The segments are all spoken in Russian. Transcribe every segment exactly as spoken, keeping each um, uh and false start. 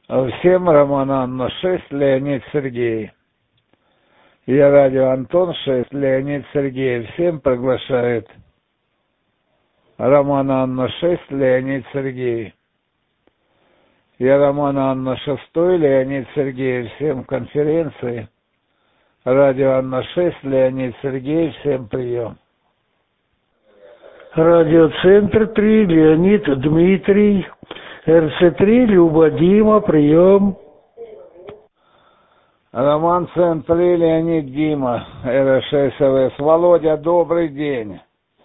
Всем Роман Анна шесть, Леонид Сергей. Я радио Антон шесть, Леонид Сергей. Всем приглашает. Роман Анна шесть, Леонид Сергей. Я Роман Анна шесть, Леонид Сергей. Всем конференции. Радио Анна шесть, Леонид Сергей. Всем прием. Радиоцентр три, Леонид Дмитрий. эр цэ три, Люба Дима, прием. Роман Центр три, Леонид Дима, эр шесть эл эс. Володя, добрый день.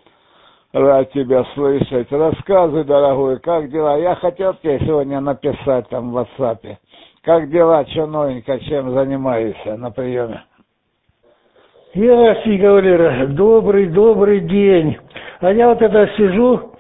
Рад тебя слышать. Рассказывай, дорогой, как дела? Я хотел тебе сегодня написать там в WhatsApp. Как дела, что новенько, чем занимаешься на приеме? Ясень, Валера, добрый, добрый день. А я вот это сижу,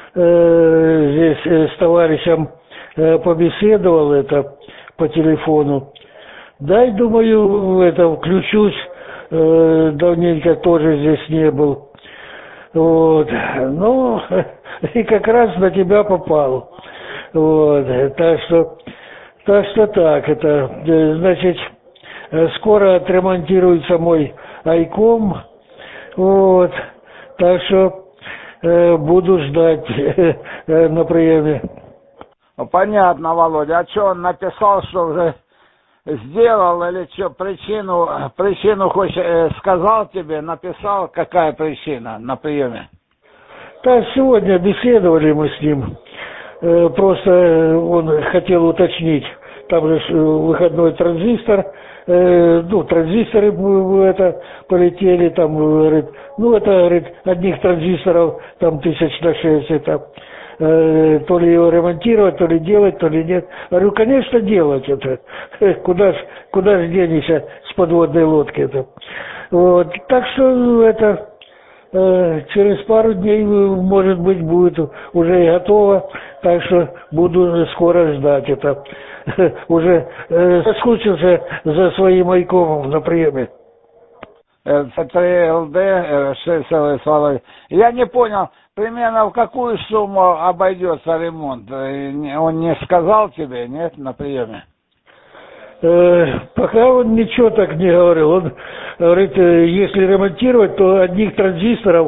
э, здесь э, с товарищем э, побеседовал это по телефону. Дай, думаю, это включусь, э, давненько тоже здесь не был. Вот, ну, и как раз на тебя попал. Вот, так что, так что так, это, значит, скоро отремонтируется мой айком, вот, так что э, буду ждать э, на приеме. Понятно, Володя. А что он написал, что уже сделал или что, причину, причину хоть э, сказал тебе, написал, какая причина на приеме? Так, сегодня беседовали мы с ним, э, просто он хотел уточнить, там же выходной транзистор, э, ну, транзисторы это полетели, там, говорит, ну, это, говорит, одних транзисторов, там, тысяч на шесть, это, э, то ли его ремонтировать, то ли делать, то ли нет. Говорю, конечно, делать это, куда ж, куда ж денешься с подводной лодки это. Вот, так что, это, э, через пару дней, может быть, будет уже и готово, так что буду скоро ждать это. Уже э, соскучился за своим айкомом на приеме. эр цэ три эл дэ, эр шесть эл эс, Володя. Я не понял, примерно в какую сумму обойдется ремонт? Он не сказал тебе, нет, на приеме? Э, пока он ничего так не говорил. Он говорит, э, если ремонтировать, то одних транзисторов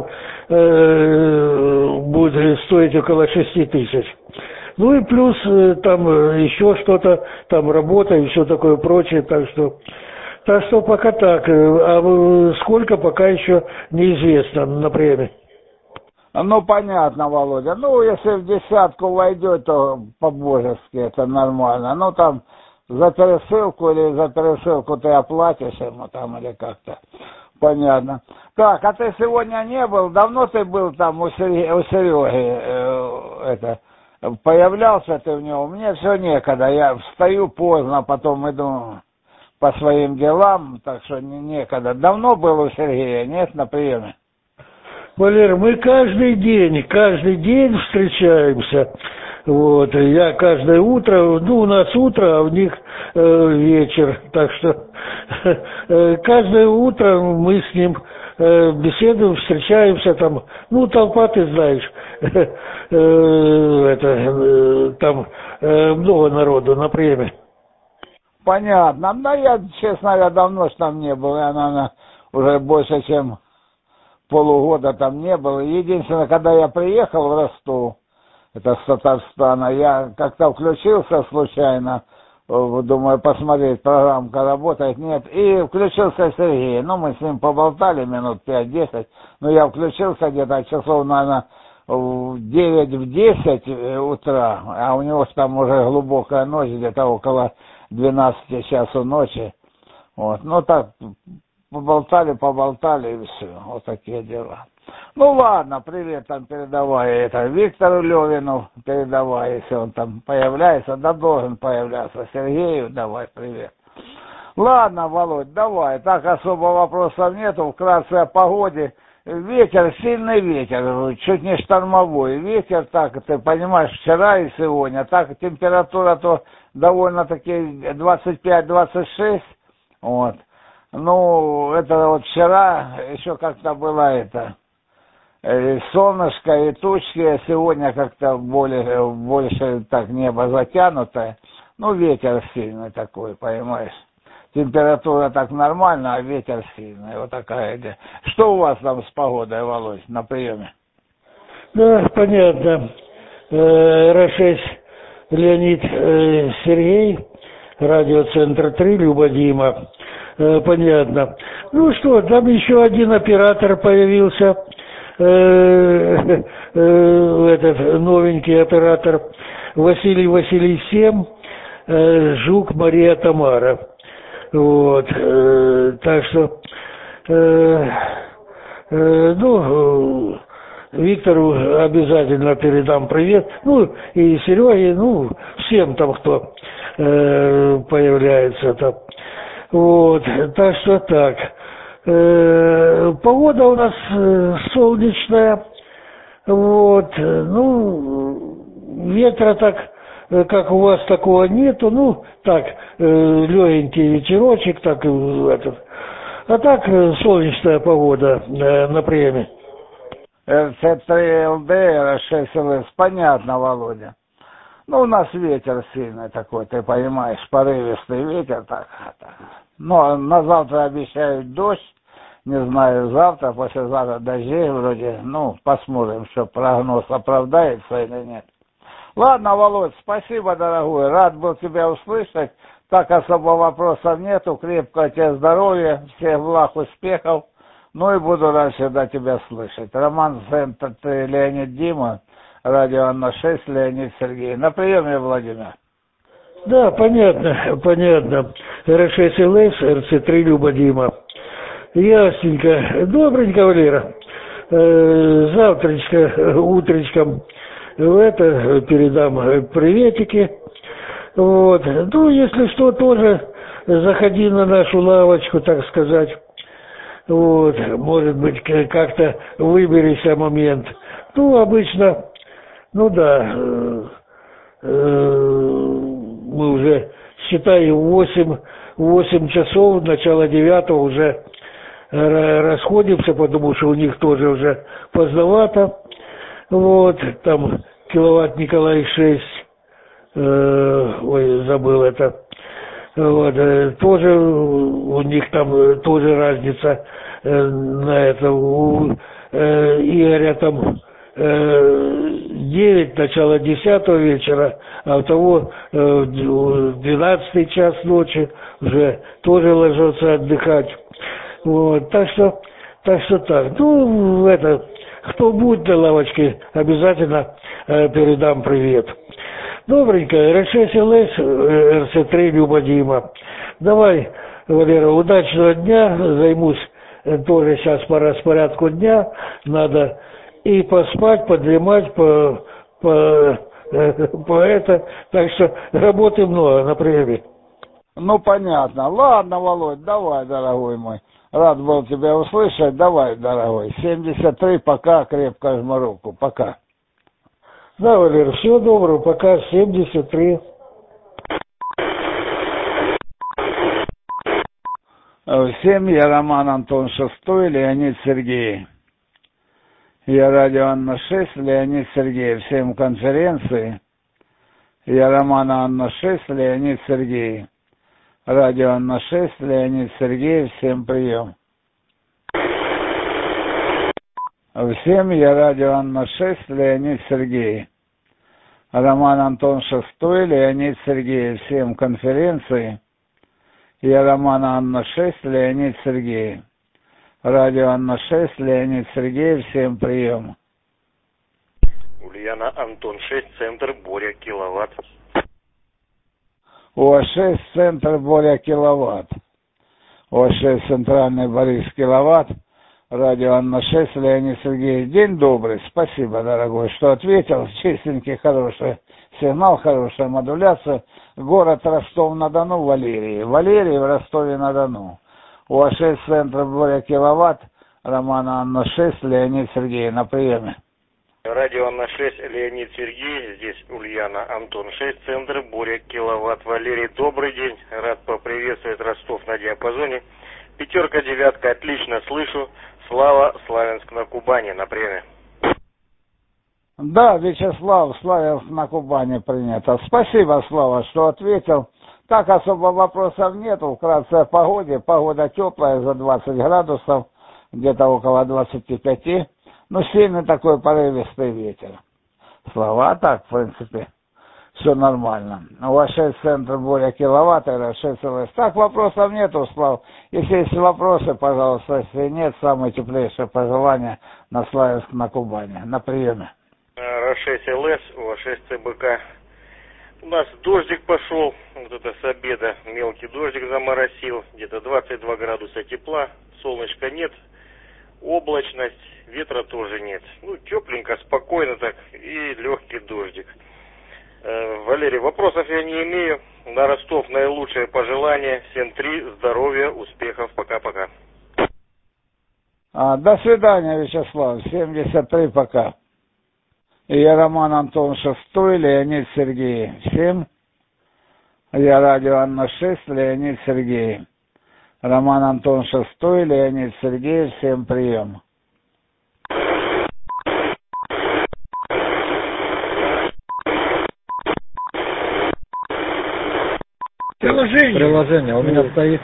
э, будет стоить около шести тысяч. Ну и плюс э, там э, еще что-то, там работа и все такое прочее, так что, так что пока так. А сколько, пока еще неизвестно на приеме. Ну, понятно, Володя. Ну, если в десятку войдет, то по-божески это нормально. Ну, там за пересылку или за пересылку ты оплатишь ему там или как-то. Понятно. Так, а ты сегодня не был? Давно ты был там у Сереги, у Сереги э, это... Появлялся ты в него, мне все некогда, я встаю поздно, потом иду по своим делам, так что не, некогда. Давно был у Сергея, нет, на приеме? Валер, мы каждый день, каждый день встречаемся, вот, я каждое утро, ну, у нас утро, а у них э, вечер, так что э, каждое утро мы с ним э, беседуем, встречаемся там, ну, толпа, ты знаешь, э, это, э, там э, много народу на приеме. Понятно, да я, честно говоря, давно ж там не был, я, наверное, уже больше, чем полугода там не был. Единственное, когда я приехал в Ростов, это с Татарстана, я как-то включился случайно, думаю, посмотреть, программка работает, нет, и включился Сергей. Ну, мы с ним поболтали минут пять-десять, но я включился где-то часов, наверное, в девять, в десять утра, а у него там уже глубокая ночь, где-то около двенадцати часу ночи. Вот, ну так, поболтали, поболтали и все, вот такие дела. Ну ладно, привет там передавай это Виктору Левину, передавай, если он там появляется, да должен появляться, Сергею давай привет. Ладно, Володь, давай, так особо вопросов нету, вкратце о погоде. Ветер, сильный ветер, чуть не штормовой ветер, так, ты понимаешь, вчера и сегодня, так температура то довольно-таки двадцать пять двадцать шесть, вот. Ну, это вот вчера еще как-то было это, и солнышко и тучки, сегодня как-то более, больше так небо затянутое. Ну, ветер сильный такой, понимаешь. Температура так нормально, а ветер сильный. Вот такая идея. Что у вас там с погодой, Володь, на приеме? Да, понятно. Эр шесть Леонид э, Сергей, радиоцентр три, Люба Дима. Э, понятно. Ну что, там еще один оператор появился. Э, э, этот новенький оператор Василий Василий семь, э, Жук Мария Тамара. Вот, э, так что, э, э, ну, Виктору обязательно передам привет, ну, и Сереге, ну, всем там, кто э, появляется там. Вот, так что так. Э, погода у нас э, солнечная, вот, ну, ветра так, как у вас, такого нету, ну, так, э, легенький ветерочек, так, э, этот. А так, э, солнечная погода э, на приеме. эр си три эл ди, эр шесть эл эс, понятно, Володя. Ну, у нас ветер сильный такой, ты понимаешь, порывистый ветер, так, так. Но на завтра обещают дождь, не знаю, завтра, послезавтра дождей вроде, ну, посмотрим, что прогноз оправдается или нет. Ладно, Володь, спасибо, дорогой, рад был тебя услышать, так особо вопросов нету, крепкого тебе здоровья, всех благ, успехов, ну и буду рад всегда тебя слышать. Роман Центр три, Леонид Дима, радио Анна шесть, Леонид Сергей. На приеме, Владимир. Да, понятно, понятно. эр шесть эл эс, эр си три, Люба Дима. Ясненько. Добренько, Валера. Э, завтрачка, утречком в это передам приветики. Вот. Ну, если что, тоже заходи на нашу лавочку, так сказать. Вот. Может быть, как-то выберися момент. Ну, обычно, ну да, э, э, мы уже, считай, восемь, восемь часов, начало девятого уже расходимся, потому что у них тоже уже поздновато. Вот, там киловатт Николай шесть, э, ой, забыл это. Вот, э, тоже у них там тоже разница э, на это. У э, Игоря там э, девять, начало десятого вечера, а у того э, двенадцатый час ночи уже тоже ложится отдыхать. Вот, так что, так что так. Ну, это, кто будет на лавочке, обязательно э, передам привет. Добренько, эр шесть эл эс, эр си три, Люба Дима. Давай, Валера, удачного дня, займусь э, тоже сейчас по распорядку дня, надо и поспать, подремать, по, по, э, по это, так что работы много на приеме. Ну, понятно. Ладно, Володь, давай, дорогой мой. Рад был тебя услышать. Давай, дорогой. семьдесят три, пока, крепко жму руку. Пока. Да, Валер, всего доброго. Пока, семьдесят три. Всем я Роман Антон шестой, Леонид Сергей. Я радио Анна шесть, Леонид Сергей. Всем конференции. Я Роман Анна шесть, Леонид Сергей. Радио Анна шесть, Леонид Сергей, всем прием. Всем я радио Анна шесть, Леонид Сергей. Роман Антон шестой, Леонид Сергей, всем конференции. Я Роман Анна шесть, Леонид Сергей. Радио Анна шесть, Леонид Сергей, всем прием. Ульяна Антон шесть, центр, Боря, киловатт. О шесть, центр, Боря, киловатт. О шесть, центральный Борис, киловатт. Радио Анна шесть, Леонид Сергеевич. День добрый, спасибо, дорогой, что ответил. Чистенький, хороший сигнал, хорошая модуляция. Город Ростов-на-Дону, Валерий. Валерий в Ростове-на-Дону. О шесть, центр, Боря, киловатт. Роман Анна шесть, Леонид Сергеевич, на приеме. Радио Анна шесть, Леонид Сергей, здесь Ульяна Антон шесть, центр, Боря, киловатт. Валерий, добрый день, рад поприветствовать Ростов на диапазоне. Пятерка, девятка, отлично слышу. Слава, Славянск на Кубани, на приеме. Да, Вячеслав, Славянск на Кубани принято. Спасибо, Слава, что ответил. Так особо вопросов нету. Вкратце о погоде. Погода теплая, за двадцать градусов, где-то около двадцати пяти. Ну, сильный такой порывистый ветер. Слова, так, в принципе, все нормально. У вас шесть центр более киловатт, это шесть целых. Так, вопросов нету, Слав. Если есть вопросы, пожалуйста, если нет, самое теплейшее пожелание на Славянск на Кубани. На приеме. Р шесть эл эс, У А шесть Цэ Бэ Ка. У нас дождик пошел, вот это с обеда мелкий дождик заморосил, где-то двадцать два градуса тепла, солнышка нет, облачность, ветра тоже нет. Ну, тепленько, спокойно так и легкий дождик. Э, Валерий, вопросов я не имею. На Ростов наилучшие пожелания. Всем три, здоровья, успехов, пока-пока. А, до свидания, Вячеслав. семьдесят три, пока. Я Роман Антон шестой, Леонид Сергей. Всем. Я радио Анна шесть, Леонид Сергей. Роман Антон шестой, Леонид Сергей. Всем прием. Приложение. Приложение. У меня стоит